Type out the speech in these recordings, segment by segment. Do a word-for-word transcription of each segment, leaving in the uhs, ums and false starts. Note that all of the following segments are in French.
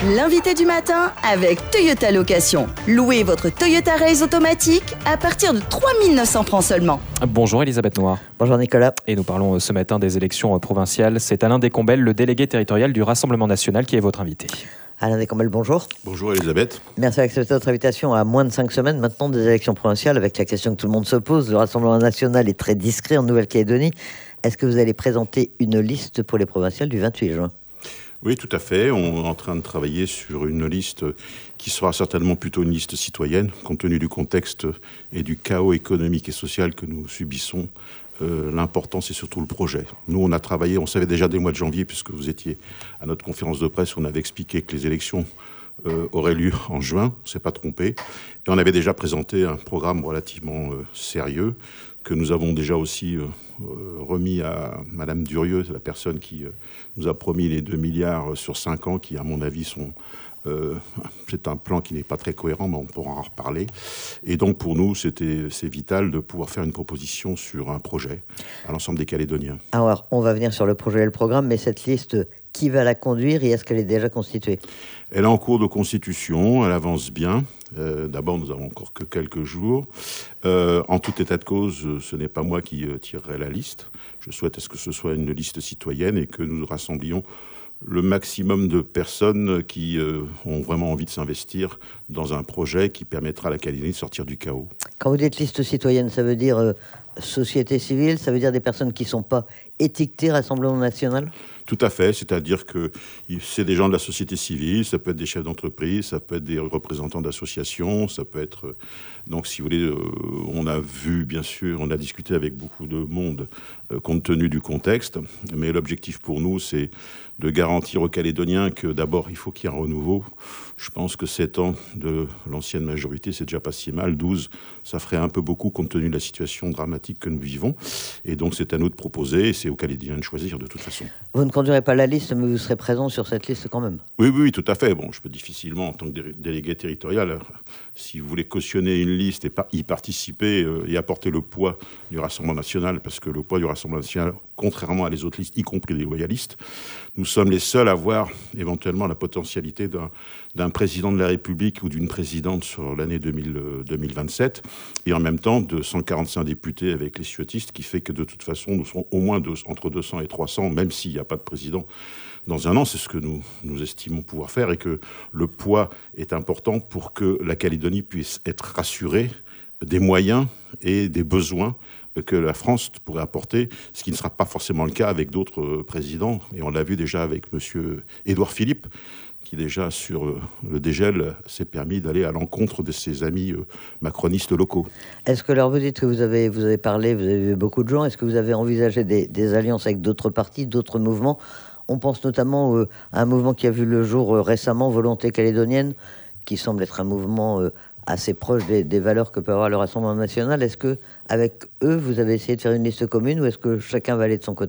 L'invité du matin avec Toyota Location. Louez votre Toyota Race automatique à partir de trois mille neuf cents francs seulement. Bonjour Elisabeth Noir. Bonjour Nicolas. Et nous parlons ce matin des élections provinciales. C'est Alain Descombelles, le délégué territorial du Rassemblement national, qui est votre invité. Alain Descombelles, bonjour. Bonjour Elisabeth. Merci d'accepter notre invitation à moins de cinq semaines maintenant des élections provinciales, avec la question que tout le monde se pose. Le Rassemblement national est très discret en Nouvelle-Calédonie. Est-ce que vous allez présenter une liste pour les provinciales du vingt-huit juin ? Oui, tout à fait. On est en train de travailler sur une liste qui sera certainement plutôt une liste citoyenne, compte tenu du contexte et du chaos économique et social que nous subissons. Euh, l'important, c'est surtout le projet. Nous, on a travaillé, on savait déjà dès le mois de janvier, puisque vous étiez à notre conférence de presse, on avait expliqué que les élections euh, auraient lieu en juin, on ne s'est pas trompé. Et on avait déjà présenté un programme relativement euh, sérieux, que nous avons déjà aussi euh, remis à Madame Durieux, la personne qui euh, nous a promis les deux milliards sur cinq ans, qui, à mon avis, sont... Euh, c'est un plan qui n'est pas très cohérent, mais on pourra en reparler. Et donc, pour nous, c'était, c'est vital de pouvoir faire une proposition sur un projet à l'ensemble des Calédoniens. Alors, on va venir sur le projet et le programme, mais cette liste, qui va la conduire et est-ce qu'elle est déjà constituée ? Elle est en cours de constitution, elle avance bien. Euh, d'abord, nous avons encore que quelques jours. Euh, en tout état de cause, ce n'est pas moi qui euh, tirerai la liste. Je souhaite à ce que ce soit une liste citoyenne et que nous rassemblions le maximum de personnes qui euh, ont vraiment envie de s'investir dans un projet qui permettra à la Calédonie de sortir du chaos. Quand vous dites liste citoyenne, ça veut dire euh, société civile, ça veut dire des personnes qui ne sont pas étiquetées Rassemblement national ? Tout à fait, c'est-à-dire que c'est des gens de la société civile, ça peut être des chefs d'entreprise, ça peut être des représentants d'associations, ça peut être... Donc, si vous voulez, euh, on a vu, bien sûr, on a discuté avec beaucoup de monde euh, compte tenu du contexte, mais l'objectif pour nous, c'est de garantir aux Calédoniens que d'abord, il faut qu'il y ait un renouveau. Je pense que sept ans de l'ancienne majorité, c'est déjà pas si mal. douze, ça ferait un peu beaucoup compte tenu de la situation dramatique que nous vivons. Et donc, c'est à nous de proposer, et c'est aux Calédoniens de choisir de toute façon. Vous ne conduirez pas la liste, mais vous serez présent sur cette liste quand même. Oui, oui, oui, tout à fait. Bon, je peux difficilement, en tant que dé- délégué territorial, si vous voulez cautionner une liste et pas y participer euh, et apporter le poids du Rassemblement national, parce que le poids du Rassemblement national, contrairement à les autres listes, y compris les loyalistes, nous sommes les seuls à voir éventuellement la potentialité d'un, d'un président de la République ou d'une présidente sur l'année deux mille, euh, deux mille vingt-sept, et en même temps de cent quarante-cinq députés avec les ciotistes, qui fait que de toute façon, nous serons au moins deux, entre deux cents et trois cents, même s'il n'y a pas de président dans un an. C'est ce que nous, nous estimons pouvoir faire, et que le poids est important pour que la Calédonie puisse être rassurée des moyens et des besoins que la France pourrait apporter, ce qui ne sera pas forcément le cas avec d'autres présidents. Et on l'a vu déjà avec M. Édouard Philippe, qui déjà sur le dégel s'est permis d'aller à l'encontre de ses amis macronistes locaux. Est-ce que, alors vous dites que vous avez, vous avez parlé, vous avez vu beaucoup de gens, est-ce que vous avez envisagé des, des alliances avec d'autres partis, d'autres mouvements ? On pense notamment euh, à un mouvement qui a vu le jour euh, récemment, Volonté calédonienne, qui semble être un mouvement... Euh, assez proche des, des valeurs que peut avoir le Rassemblement national. Est-ce que, avec eux, vous avez essayé de faire une liste commune, ou est-ce que chacun va aller de son côté ?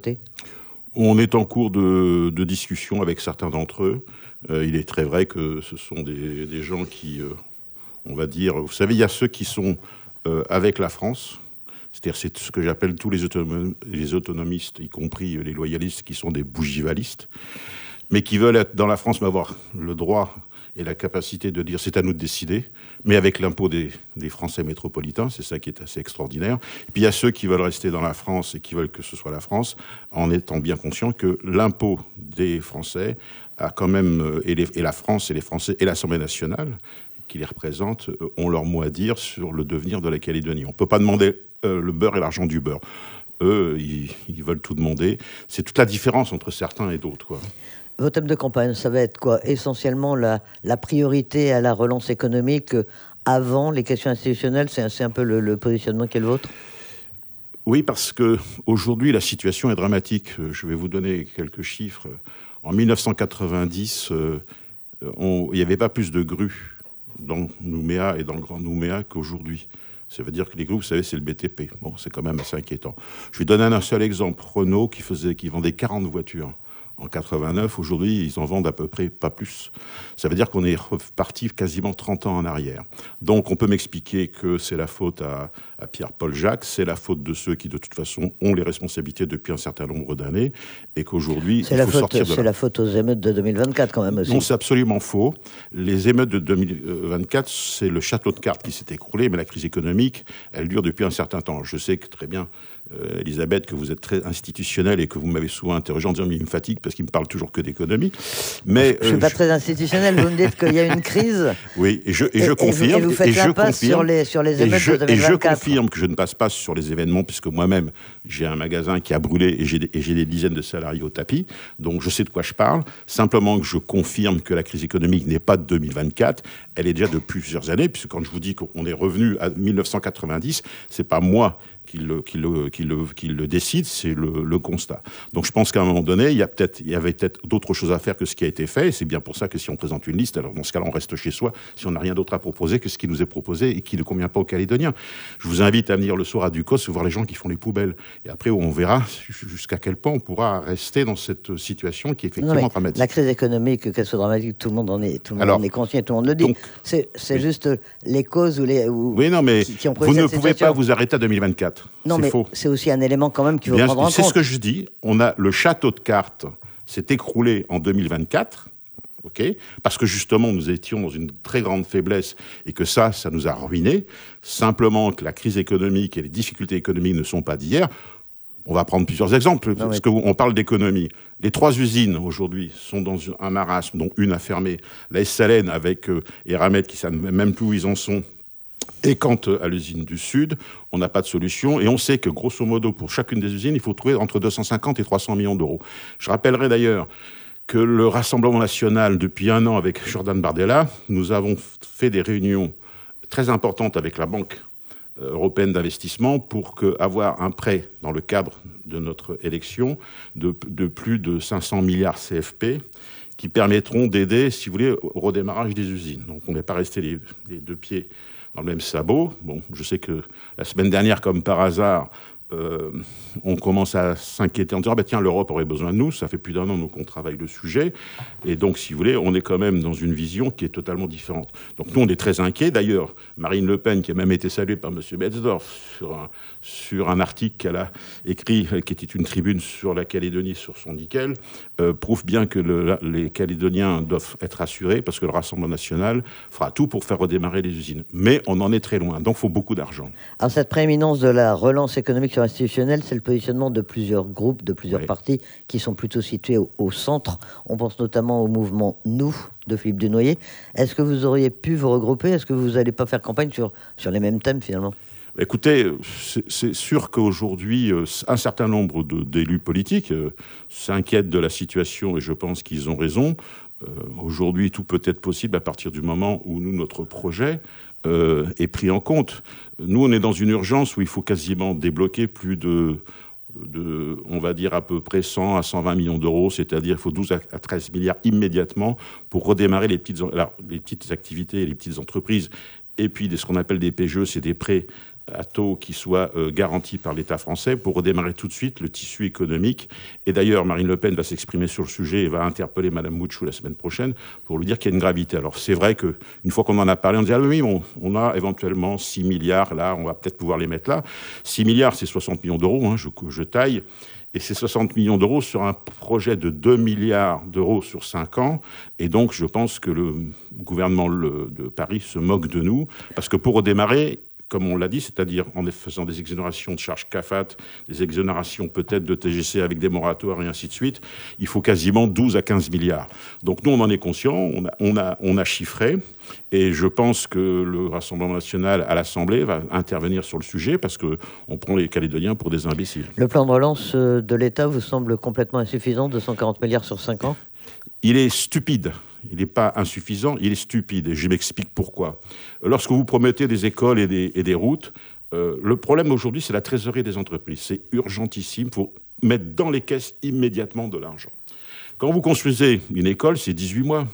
On est en cours de, de discussion avec certains d'entre eux. Euh, il est très vrai que ce sont des, des gens qui, euh, on va dire... Vous savez, il y a ceux qui sont euh, avec la France, c'est-à-dire c'est ce que j'appelle tous les, autonom- les autonomistes, y compris les loyalistes, qui sont des bougivalistes, mais qui veulent être dans la France, mais avoir le droit... et la capacité de dire c'est à nous de décider, mais avec l'impôt des, des Français métropolitains, c'est ça qui est assez extraordinaire. Et puis il y a ceux qui veulent rester dans la France et qui veulent que ce soit la France, en étant bien conscients que l'impôt des Français a quand même, et, les, et la France et les Français et l'Assemblée nationale, qui les représentent, ont leur mot à dire sur le devenir de la Calédonie. On ne peut pas demander euh, le beurre et l'argent du beurre. Eux, ils, ils veulent tout demander. C'est toute la différence entre certains et d'autres, quoi. Vos thèmes de campagne, ça va être quoi ? Essentiellement la, la priorité à la relance économique euh, avant les questions institutionnelles, c'est, c'est un peu le, le positionnement qui est le vôtre ? Oui, parce qu'aujourd'hui, la situation est dramatique. Je vais vous donner quelques chiffres. En mille neuf cent quatre-vingt-dix, euh, on, il n'y avait pas plus de grues dans Nouméa et dans le Grand Nouméa qu'aujourd'hui. Ça veut dire que les grues, vous savez, c'est le B T P. Bon, c'est quand même assez inquiétant. Je vais donner un seul exemple. Renault, qui, faisait, qui vendait quarante voitures en quatre-vingt-neuf. Aujourd'hui, ils en vendent à peu près pas plus. Ça veut dire qu'on est reparti quasiment trente ans en arrière. Donc, on peut m'expliquer que c'est la faute à, à Pierre-Paul Jacques, c'est la faute de ceux qui, de toute façon, ont les responsabilités depuis un certain nombre d'années, et qu'aujourd'hui, c'est il la faut faute, sortir de c'est là. la faute aux émeutes de deux mille vingt-quatre, quand même, aussi. Non, c'est absolument faux. Les émeutes de deux mille vingt-quatre, c'est le château de cartes qui s'est écroulé, mais la crise économique, elle dure depuis un certain temps. Je sais que très bien, euh, Elisabeth, que vous êtes très institutionnelle et que vous m'avez souvent interrogé en disant mais il me fatigue parce qu'il me parle toujours que d'économie. Mais je ne suis euh, pas je... très institutionnel. Vous me dites qu'il y a une crise. Oui, et je, et et, je confirme. Et vous, et vous faites et je l'impasse confirme, sur les, sur les émeutes et je, de deux mille vingt-quatre. Et je confirme que je ne passe pas sur les événements puisque moi-même, j'ai un magasin qui a brûlé et j'ai, des, et j'ai des dizaines de salariés au tapis. Donc je sais de quoi je parle. Simplement que je confirme que la crise économique n'est pas de deux mille vingt-quatre. Elle est déjà de plusieurs années, puisque quand je vous dis qu'on est revenu à mille neuf cent quatre-vingt-dix, c'est pas moi qui le, qui le, qui le, qui le décide, c'est le, le constat. Donc je pense qu'à un moment donné, il y, a peut-être, il y avait peut-être d'autres choses à faire que ce qui a été fait, et c'est bien pour ça que si on présente une liste, alors dans ce cas-là, on reste chez soi, si on n'a rien d'autre à proposer que ce qui nous est proposé et qui ne convient pas aux Calédoniens. Je vous invite à venir le soir à Ducos voir les gens qui font les poubelles. Et après, on verra jusqu'à quel point on pourra rester dans cette situation qui est effectivement non, dramatique. La crise économique, qu'elle soit dramatique, tout le monde en est, tout le monde alors, en est conscient, tout le monde le dit. Donc, c'est c'est oui. juste les causes ou les, ou, oui, non, mais qui, qui ont vous ne cette pouvez situation. pas vous arrêter à deux mille vingt-quatre. Non, c'est mais faux. c'est aussi un élément quand même qu'il faut Bien, prendre en c'est compte. ce que je dis. On a le château de cartes s'est écroulé en deux mille vingt-quatre. Okay, parce que justement, nous étions dans une très grande faiblesse et que ça, ça nous a ruinés. Simplement que la crise économique et les difficultés économiques ne sont pas d'hier. On va prendre plusieurs exemples, non, parce mais... qu'on parle d'économie. Les trois usines, aujourd'hui, sont dans un marasme, dont une a fermé. La S L N avec euh, Eramet, qui ne savent même plus où ils en sont. Et quant à l'usine du Sud, on n'a pas de solution. Et on sait que, grosso modo, pour chacune des usines, il faut trouver entre deux cent cinquante et trois cents millions d'euros. Je rappellerai d'ailleurs que le Rassemblement national, depuis un an avec Jordan Bardella, nous avons fait des réunions très importantes avec la Banque européenne d'investissement pour que, avoir un prêt dans le cadre de notre élection de, de plus de cinq cents milliards C F P qui permettront d'aider, si vous voulez, au redémarrage des usines. Donc on n'est pas resté les, les deux pieds dans le même sabot. Bon, je sais que la semaine dernière, comme par hasard, Euh, on commence à s'inquiéter en disant ah ben tiens, l'Europe aurait besoin de nous, ça fait plus d'un an nous, qu'on travaille le sujet, et donc si vous voulez, on est quand même dans une vision qui est totalement différente. Donc nous on est très inquiets. D'ailleurs, Marine Le Pen, qui a même été saluée par M. Betzdorf sur un, sur un article qu'elle a écrit, qui était une tribune sur la Calédonie, sur son nickel, euh, prouve bien que le, les Calédoniens doivent être assurés parce que le Rassemblement national fera tout pour faire redémarrer les usines. Mais on en est très loin, donc il faut beaucoup d'argent. Alors cette prééminence de la relance économique institutionnelle, c'est le positionnement de plusieurs groupes, de plusieurs oui. partis qui sont plutôt situés au, au centre. On pense notamment au mouvement Nous de Philippe Dunoyer. Est-ce que vous auriez pu vous regrouper? Est-ce que vous n'allez pas faire campagne sur, sur les mêmes thèmes finalement? Écoutez, c'est, c'est sûr qu'aujourd'hui, euh, un certain nombre de, d'élus politiques euh, s'inquiètent de la situation et je pense qu'ils ont raison. Euh, aujourd'hui, tout peut être possible à partir du moment où nous, notre projet euh, est pris en compte. Nous, on est dans une urgence où il faut quasiment débloquer plus de, de on va dire, à peu près cent à cent vingt millions d'euros, c'est-à-dire il faut douze à treize milliards immédiatement pour redémarrer les petites, alors, les petites activités et les petites entreprises. Et puis, ce qu'on appelle des P G E, c'est des prêts à taux qui soient euh, garantis par l'État français pour redémarrer tout de suite le tissu économique. Et d'ailleurs, Marine Le Pen va s'exprimer sur le sujet et va interpeller Mme Mouchou la semaine prochaine pour lui dire qu'il y a une gravité. Alors, c'est vrai qu'une fois qu'on en a parlé, on dit « Ah oui, on, on a éventuellement six milliards, là, on va peut-être pouvoir les mettre là. » six milliards, c'est soixante millions d'euros, hein, je, je taille. Et c'est soixante millions d'euros sur un projet de deux milliards d'euros sur cinq ans. Et donc, je pense que le gouvernement de Paris se moque de nous. Parce que pour redémarrer, comme on l'a dit, c'est-à-dire en faisant des exonérations de charges C A F A T, des exonérations peut-être de T G C avec des moratoires et ainsi de suite, il faut quasiment douze à quinze milliards. Donc nous, on en est conscient, on a, on a, on a chiffré, et je pense que le Rassemblement national à l'Assemblée va intervenir sur le sujet parce qu'on prend les Calédoniens pour des imbéciles. Le plan de relance de l'État vous semble complètement insuffisant, deux cent quarante milliards sur cinq ans? Il est stupide. Il n'est pas insuffisant, il est stupide. Et je m'explique pourquoi. Lorsque vous promettez des écoles et des, et des routes, euh, le problème aujourd'hui, c'est la trésorerie des entreprises. C'est urgentissime. Il faut mettre dans les caisses immédiatement de l'argent. Quand vous construisez une école, c'est dix-huit mois.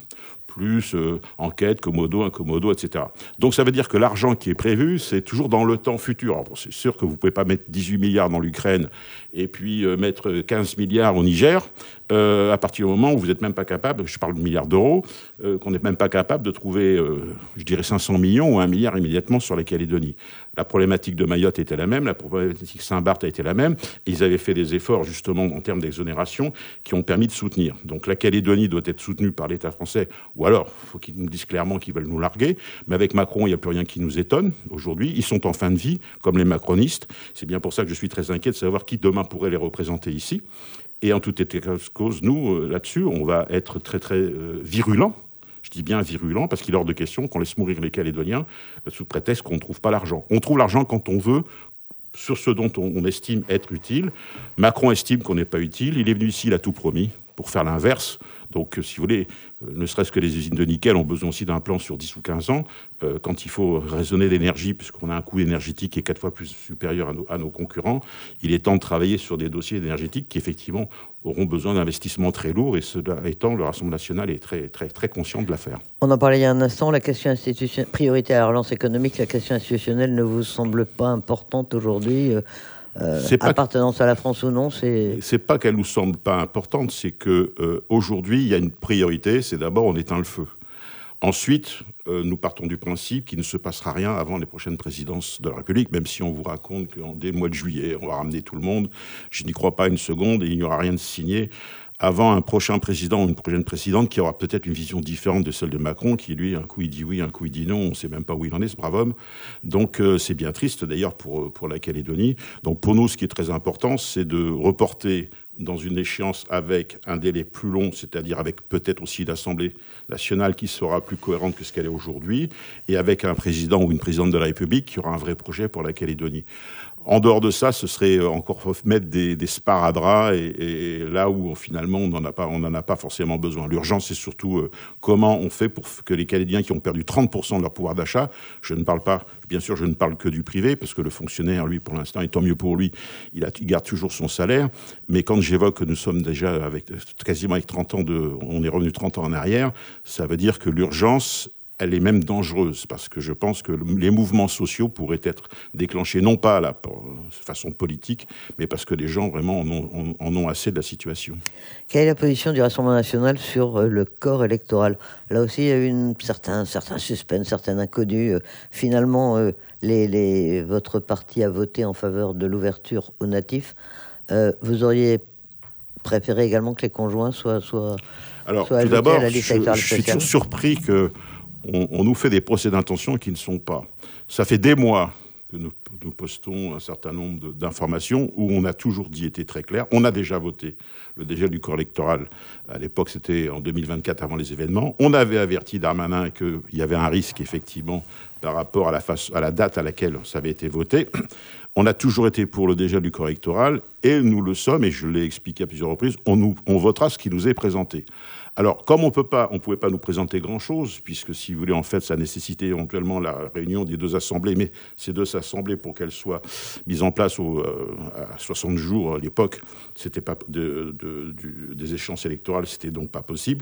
plus euh, enquête, commodo, incommodo, et cetera. Donc ça veut dire que l'argent qui est prévu, c'est toujours dans le temps futur. Alors, bon, c'est sûr que vous ne pouvez pas mettre dix-huit milliards dans l'Ukraine et puis euh, mettre quinze milliards au Niger, euh, à partir du moment où vous n'êtes même pas capable, je parle de milliards d'euros, euh, qu'on n'est même pas capable de trouver, euh, je dirais, cinq cents millions ou un milliard immédiatement sur la Calédonie. La problématique de Mayotte était la même, la problématique Saint-Barth a été la même, et ils avaient fait des efforts justement en termes d'exonération qui ont permis de soutenir. Donc la Calédonie doit être soutenue par l'État français, ou alors il faut qu'ils nous disent clairement qu'ils veulent nous larguer, mais avec Macron, il n'y a plus rien qui nous étonne aujourd'hui. Ils sont en fin de vie, comme les macronistes. C'est bien pour ça que je suis très inquiet de savoir qui demain pourrait les représenter ici. Et en tout état de cause, nous, euh, là-dessus, on va être très très euh, virulents. Je dis bien virulent parce qu'il est hors de question qu'on laisse mourir les Calédoniens euh, sous prétexte qu'on ne trouve pas l'argent. On trouve l'argent quand on veut, sur ce dont on, on estime être utile. Macron estime qu'on n'est pas utile. Il est venu ici, il a tout promis, pour faire l'inverse. Donc, euh, si vous voulez, euh, ne serait-ce que les usines de nickel ont besoin aussi d'un plan sur dix ou quinze ans. Euh, quand il faut raisonner l'énergie, puisqu'on a un coût énergétique qui est quatre fois plus supérieur à nos, à nos concurrents, il est temps de travailler sur des dossiers énergétiques qui, effectivement, auront besoin d'investissements très lourds. Et cela étant, le Rassemblement national est très, très, très conscient de l'affaire. On en parlait il y a un instant, la question institutionnelle, priorité à la relance économique, la question institutionnelle ne vous semble pas importante aujourd'hui euh... Euh, appartenance à la France ou non, c'est... C'est pas qu'elle nous semble pas importante, c'est que euh, aujourd'hui il y a une priorité, c'est d'abord on éteint le feu. Ensuite, euh, nous partons du principe qu'il ne se passera rien avant les prochaines présidences de la République, même si on vous raconte qu'en dès le mois de juillet, on va ramener tout le monde. Je n'y crois pas une seconde et il n'y aura rien de signé avant un prochain président ou une prochaine présidente qui aura peut-être une vision différente de celle de Macron, qui lui, un coup il dit oui, un coup il dit non, on ne sait même pas où il en est, ce brave homme. Donc euh, c'est bien triste d'ailleurs pour, pour la Calédonie. Donc pour nous, ce qui est très important, c'est de reporter dans une échéance avec un délai plus long, c'est-à-dire avec peut-être aussi l'Assemblée nationale qui sera plus cohérente que ce qu'elle est aujourd'hui, et avec un président ou une présidente de la République qui aura un vrai projet pour la Calédonie. En dehors de ça, ce serait encore mettre des, des sparadraps et, et là où finalement on n'en a pas, on n'en a pas forcément besoin. L'urgence, c'est surtout euh, comment on fait pour que les Calédoniens qui ont perdu trente pour cent de leur pouvoir d'achat, je ne parle pas, bien sûr, je ne parle que du privé parce que le fonctionnaire, lui, pour l'instant, et tant mieux pour lui, il, a, il garde toujours son salaire. Mais quand j'évoque que nous sommes déjà avec quasiment avec trente ans de, on est revenu trente ans en arrière, ça veut dire que l'urgence, elle est même dangereuse, parce que je pense que les mouvements sociaux pourraient être déclenchés, non pas à la façon politique, mais parce que les gens vraiment en ont, en ont assez de la situation. Quelle est la position du Rassemblement national sur le corps électoral ? Là aussi, il y a eu une, certain, certain suspense, certaines inconnues. Finalement, les, les, votre parti a voté en faveur de l'ouverture aux natifs. Euh, vous auriez préféré également que les conjoints soient, soient, Alors, soient tout d'abord, à la liste électorale je, je suis spéciale. toujours surpris que On, on nous fait des procès d'intention qui ne sont pas. Ça fait des mois que nous, nous postons un certain nombre d'informations où on a toujours dit, été très clair, on a déjà voté le dégel du corps électoral. À l'époque, c'était en deux mille vingt-quatre, avant les événements. On avait averti Darmanin qu'il y avait un risque, effectivement, par rapport à la, face, à la date à laquelle ça avait été voté. On a toujours été pour le dégel du corps électoral et nous le sommes, et je l'ai expliqué à plusieurs reprises, on, nous, on votera ce qui nous est présenté. Alors, comme on peut pas, on ne pouvait pas nous présenter grand-chose, puisque si vous voulez, en fait, ça nécessitait éventuellement la réunion des deux assemblées, mais ces deux assemblées, pour qu'elles soient mises en place au, euh, à soixante jours à l'époque, c'était pas de, de, du, des échéances électorales, c'était donc pas possible.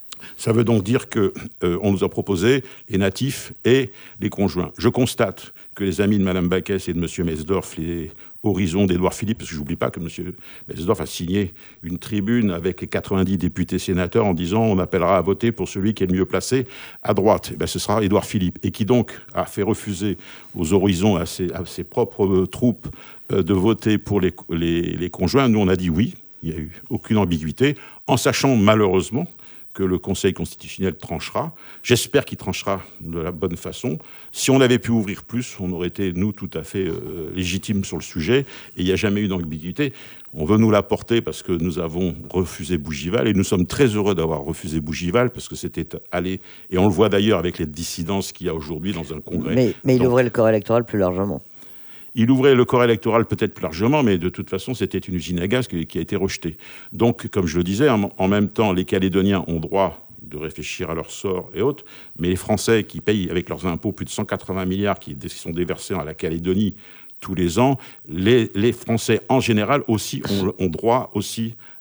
Ça veut donc dire qu'on euh, nous a proposé les natifs et les conjoints. Je constate que les amis de Mme Backès et de M. Mesdorf, les horizons d'Édouard Philippe, parce que je n'oublie pas que M. Mesdorf a signé une tribune avec les quatre-vingt-dix députés sénateurs en disant on appellera à voter pour celui qui est le mieux placé à droite. Et bien, ce sera Édouard Philippe. Et qui donc a fait refuser aux horizons, à ses, à ses propres troupes, euh, de voter pour les, les, les conjoints. Nous, on a dit oui. Il n'y a eu aucune ambiguïté, en sachant malheureusement que le Conseil constitutionnel tranchera. J'espère qu'il tranchera de la bonne façon. Si on avait pu ouvrir plus, on aurait été, nous, tout à fait euh, légitimes sur le sujet. Et il n'y a jamais eu d'ambiguïté. On veut nous l'apporter parce que nous avons refusé Bougival. Et nous sommes très heureux d'avoir refusé Bougival parce que c'était allé... Et on le voit d'ailleurs avec les dissidences qu'il y a aujourd'hui dans un congrès. Mais, mais il Donc, ouvrait le corps électoral plus largement. Il ouvrait le corps électoral peut-être plus largement, mais de toute façon, c'était une usine à gaz qui, qui a été rejetée. Donc, comme je le disais, en, en même temps, les Calédoniens ont droit de réfléchir à leur sort et autres, mais les Français qui payent avec leurs impôts plus de cent quatre-vingts milliards qui sont déversés à la Calédonie tous les ans, les, les Français en général aussi ont, ont droit aussi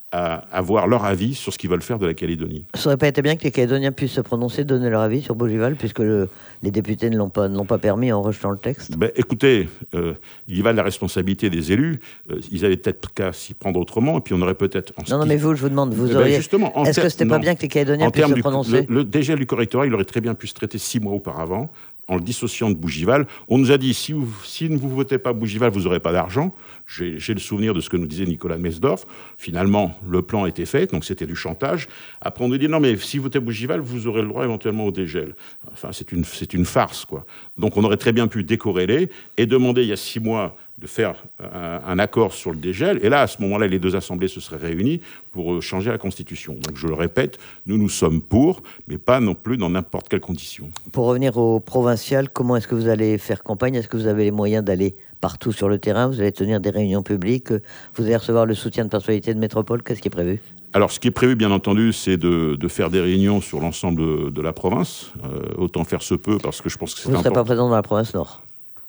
à avoir leur avis sur ce qu'ils veulent faire de la Calédonie. Ça n'aurait pas été bien que les Calédoniens puissent se prononcer, donner leur avis sur Bougival, puisque le, les députés ne l'ont pas, ne l'ont pas permis en rejetant le texte? Ben, écoutez, euh, il y va de la responsabilité des élus. Euh, ils avaient peut-être qu'à s'y prendre autrement, et puis on aurait peut-être... Non, non, mais vous, je vous demande, vous eh auriez... Ben justement, Est-ce ter... que c'était non. pas bien que les Calédoniens en puissent se du... prononcer? Le, le dégel du correctorat, il aurait très bien pu se traiter six mois auparavant, en le dissociant de Bougival. On nous a dit, si, vous, si ne vous votez pas Bougival, vous n'aurez pas d'argent. J'ai, j'ai le souvenir de ce que nous disait Nicolas Mesdorf. Finalement, le plan était fait, donc c'était du chantage. Après, on nous dit, non, mais si vous votez Bougival, vous aurez le droit éventuellement au dégel. Enfin, c'est une, c'est une farce, quoi. Donc, on aurait très bien pu décorréler et demander, il y a six mois, de faire un, un accord sur le dégel. Et là, à ce moment-là, les deux assemblées se seraient réunies pour changer la Constitution. Donc, je le répète, nous, nous sommes pour, mais pas non plus dans n'importe quelle condition. Pour revenir au provincial, comment est-ce que vous allez faire campagne? Est-ce que vous avez les moyens d'aller partout sur le terrain? Vous allez tenir des réunions publiques? Vous allez recevoir le soutien de personnalités de métropole? Qu'est-ce qui est prévu? Alors, ce qui est prévu, bien entendu, c'est de, de faire des réunions sur l'ensemble de, de la province. Euh, autant faire se peut, parce que je pense que c'est Vous ne serez important. pas présent dans la province Nord?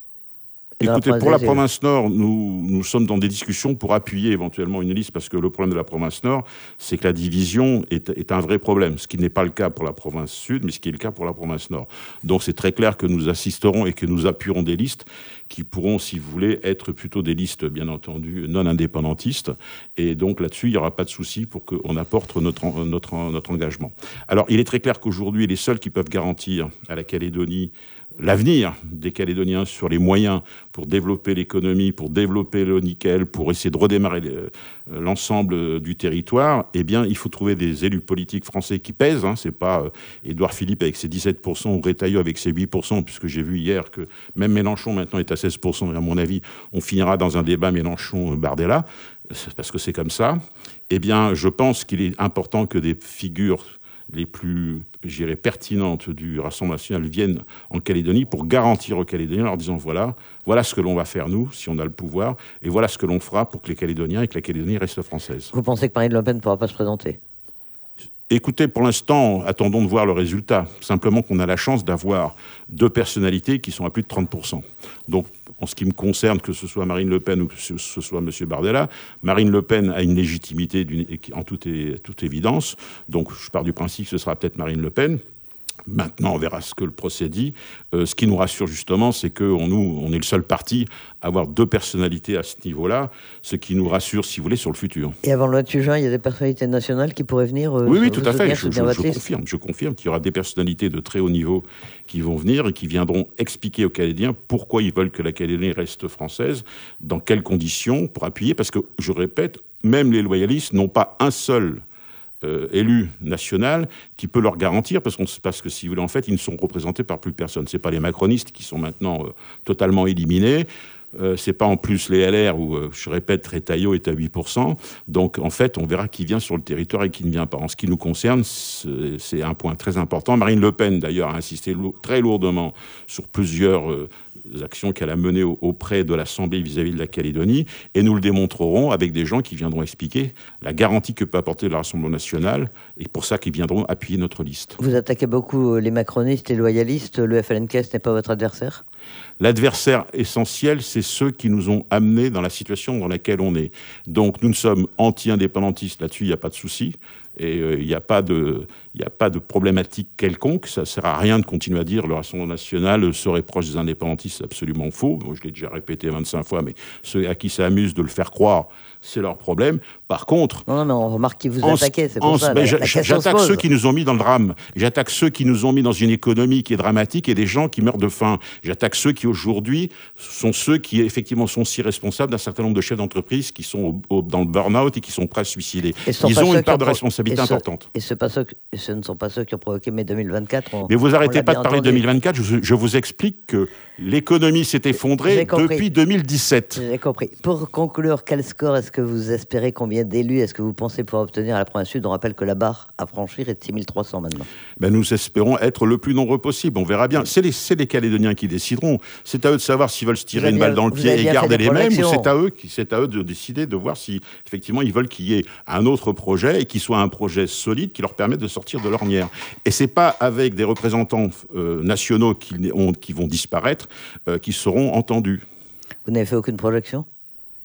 Écoutez, pour la province Nord, nous, nous sommes dans des discussions pour appuyer éventuellement une liste, parce que le problème de la province Nord, c'est que la division est, est un vrai problème, ce qui n'est pas le cas pour la province Sud, mais ce qui est le cas pour la province Nord. Donc c'est très clair que nous assisterons et que nous appuierons des listes qui pourront, si vous voulez, être plutôt des listes, bien entendu, non indépendantistes. Et donc là-dessus, il n'y aura pas de souci pour qu'on apporte notre, notre, notre engagement. Alors, il est très clair qu'aujourd'hui, les seuls qui peuvent garantir à la Calédonie l'avenir des Calédoniens sur les moyens pour développer l'économie, pour développer le nickel, pour essayer de redémarrer l'ensemble du territoire, eh bien, il faut trouver des élus politiques français qui pèsent. Hein. C'est pas euh, Édouard Philippe avec ses dix-sept pour cent ou Retailleau avec ses huit pour cent, puisque j'ai vu hier que même Mélenchon maintenant est à seize pour cent. Et à mon avis, on finira dans un débat Mélenchon-Bardella, parce que c'est comme ça. Eh bien, je pense qu'il est important que des figures les plus, je dirais, pertinentes du Rassemblement national viennent en Calédonie pour garantir aux Calédoniens, en leur disant voilà, voilà ce que l'on va faire nous, si on a le pouvoir, et voilà ce que l'on fera pour que les Calédoniens et que la Calédonie reste française. Vous pensez que Marine Le Pen ne pourra pas se présenter? Écoutez, pour l'instant, attendons de voir le résultat. Simplement qu'on a la chance d'avoir deux personnalités qui sont à plus de trente pour cent. Donc, en ce qui me concerne, que ce soit Marine Le Pen ou que ce soit M. Bardella, Marine Le Pen a une légitimité en toute, toute évidence. Donc, je pars du principe que ce sera peut-être Marine Le Pen. Maintenant, on verra ce que le procès dit. Euh, ce qui nous rassure justement, c'est que on, nous, on est le seul parti à avoir deux personnalités à ce niveau-là, ce qui nous rassure, si vous voulez, sur le futur. Et avant le vingt-huit juin, il y a des personnalités nationales qui pourraient venir euh, Oui, oui, tout à fait. Je, je, je confirme, je confirme qu'il y aura des personnalités de très haut niveau qui vont venir et qui viendront expliquer aux Calédoniens pourquoi ils veulent que la Calédonie reste française, dans quelles conditions, pour appuyer, parce que, je répète, même les loyalistes n'ont pas un seul Euh, élu national qui peut leur garantir, parce, qu'on, parce que si vous voulez, en fait, ils ne sont représentés par plus personne. C'est pas les macronistes qui sont maintenant euh, totalement éliminés. Euh, c'est pas en plus les L R où, euh, je répète, Retailleau est à huit pour cent. Donc, en fait, on verra qui vient sur le territoire et qui ne vient pas. En ce qui nous concerne, c'est, c'est un point très important. Marine Le Pen, d'ailleurs, a insisté lo- très lourdement sur plusieurs euh, actions qu'elle a menées au, auprès de l'Assemblée vis-à-vis de la Calédonie, et nous le démontrerons avec des gens qui viendront expliquer la garantie que peut apporter le Rassemblement national, et pour ça qu'ils viendront appuyer notre liste. Vous attaquez beaucoup les macronistes et loyalistes. Le F L N K S n'est pas votre adversaire? L'adversaire essentiel, c'est ceux qui nous ont amenés dans la situation dans laquelle on est. Donc, nous ne sommes anti-indépendantistes, là-dessus, il n'y a pas de souci. Et il euh, n'y a pas de, il n'y a pas de problématique quelconque. Ça ne sert à rien de continuer à dire le Rassemblement national serait proche des indépendantistes, c'est absolument faux. Bon, je l'ai déjà répété vingt-cinq fois, mais ceux à qui ça amuse de le faire croire, c'est leur problème. Par contre... Non, non, mais on remarque qui vous attaquez, c'est pour en, ça. Ben, la, la j'attaque ceux qui nous ont mis dans le drame. J'attaque ceux qui nous ont mis dans une économie qui est dramatique et des gens qui meurent de faim. J'attaque ceux qui, aujourd'hui, sont ceux qui, effectivement, sont si responsables d'un certain nombre de chefs d'entreprise qui sont au, au, dans le burn-out et qui sont prêts à se suicider. Ils ont une part de responsabilité et ce, importante. Et ce, pas ceux, et ce ne sont pas ceux qui ont provoqué mai deux mille vingt-quatre. On, mais vous arrêtez pas de parler de deux mille entendu. vingt-quatre. Je, je vous explique que l'économie s'est effondrée depuis deux mille dix-sept. J'ai compris. Pour conclure, quel score est-ce que vous espérez? Combien d'élus est-ce que vous pensez pouvoir obtenir à la province Sud? On rappelle que la barre à franchir est de six mille trois cents maintenant. Ben nous espérons être le plus nombreux possible. On verra bien. C'est les, c'est les Calédoniens qui décideront. C'est à eux de savoir s'ils veulent se tirer une balle dans le pied et garder les mêmes, ou c'est à eux, c'est à eux de décider de voir si effectivement ils veulent qu'il y ait un autre projet et qu'il soit un projet solide qui leur permette de sortir de l'ornière. Et c'est pas avec des représentants euh, nationaux qui, ont, qui vont disparaître euh, qui seront entendus. Vous n'avez fait aucune projection?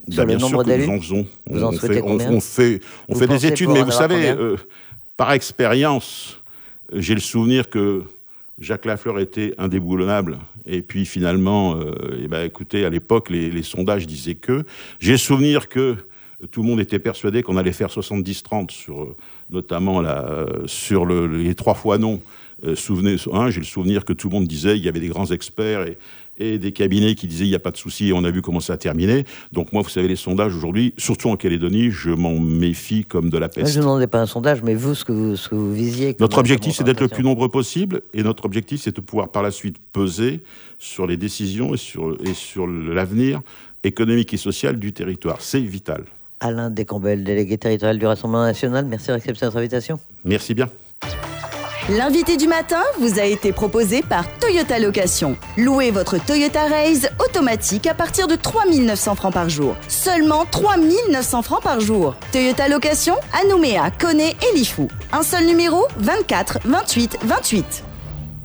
Sur bah, le bien nombre sûr que d'élus nous en faisons. Vous en on souhaitez fait, combien on, on fait, on Vous fait des pensez études, pour mais en vous avoir savez, combien euh, par expérience, j'ai le souvenir que Jacques Lafleur était indéboulonnable. Et puis finalement, euh, eh ben, écoutez, à l'époque, les, les sondages disaient que. J'ai le souvenir que tout le monde était persuadé qu'on allait faire soixante-dix trente, sur, notamment la, sur le, les trois fois non. Euh, souvenez, hein, j'ai le souvenir que tout le monde disait, il y avait des grands experts et, et des cabinets qui disaient il n'y a pas de souci, et on a vu comment ça a terminé. Donc moi, vous savez, les sondages aujourd'hui, surtout en Calédonie, je m'en méfie comme de la peste. Moi, je ne demandais pas un sondage, mais vous, ce que vous, ce que vous visiez... comme- Notre objectif, comme c'est d'être le plus orientation. nombreux possible, et notre objectif, c'est de pouvoir par la suite peser sur les décisions et sur, et sur l'avenir économique et social du territoire. C'est vital. Alain Descombelles, délégué territorial du Rassemblement national, merci d'avoir accepté notre invitation. Merci bien. L'invité du matin vous a été proposé par Toyota Location. Louez votre Toyota Raise automatique à partir de trois mille neuf cents francs par jour. Seulement trois mille neuf cents francs par jour. Toyota Location à Nouméa, Koné et Lifou. Un seul numéro, vingt-quatre vingt-huit vingt-huit.